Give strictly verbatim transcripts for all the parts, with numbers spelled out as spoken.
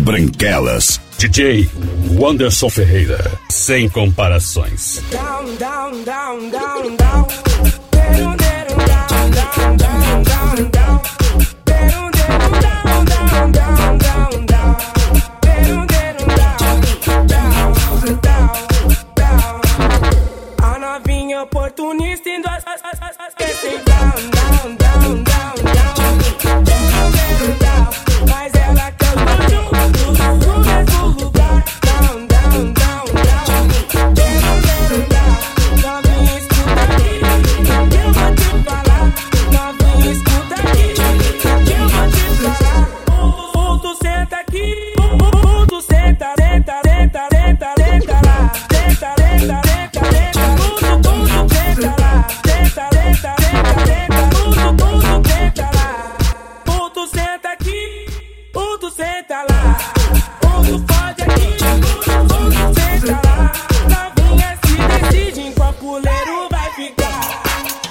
Branquelas. D J Wanderson Ferreira, sem comparações. Down, down, down, down, down. Deram, deram, down, down, down, down, down. Deram, deram, down, down, down, down, down. Deram, deram, down, down, down, down. A novinha oportunista indo as as as as as down, down, down, down, down. Deram, deram, down. Mas ela quer os dois juntos no mesmo lugar. Down, down, down, down. Deram, deram, down. Novinha escuta aqui, que eu vou te falar. Novinha escuta aqui, que eu vou te falar. Ponto senta aqui, ponto senta, senta, senta, senta, senta lá. Senta, senta, senta, senta, ponto, ponto senta lá. Senta, senta, senta, senta, ponto, ponto senta lá. Ponto senta aqui, ponto senta lá. Ponto pode aqui, ponto senta lá. Novinha se decide em qual puleiro vai ficar.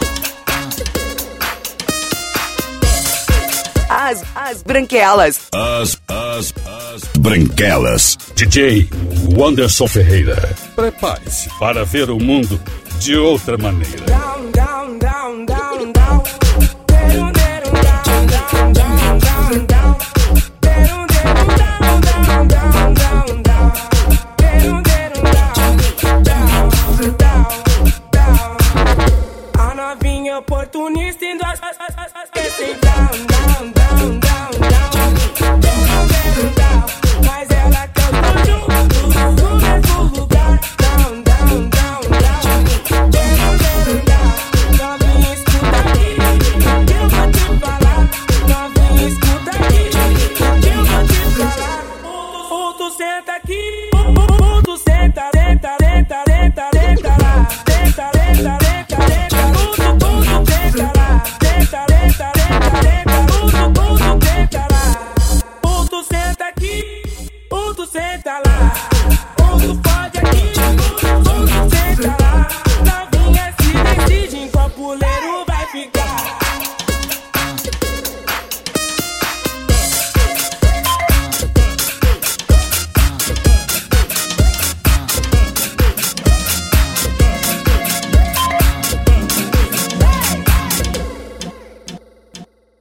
As, as branquelas. As, as, as branquelas. D J Wanderson Ferreira, prepare-se para ver o mundo de outra maneira. Down, down, down, down.